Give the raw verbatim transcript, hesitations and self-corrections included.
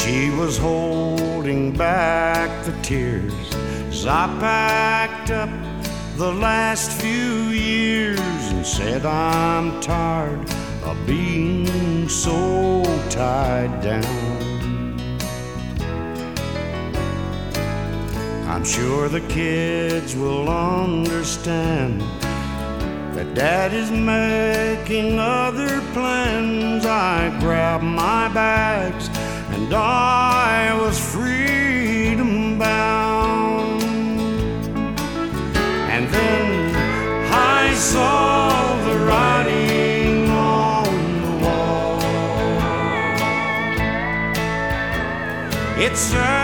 She was holding back the tears as I packed up the last few years and said, I'm tired of being so tied down. I'm sure the kids will understand that Dad is making other plans. I grabbed my bags and I was freedom bound. And then I saw the writing on the wall. It said,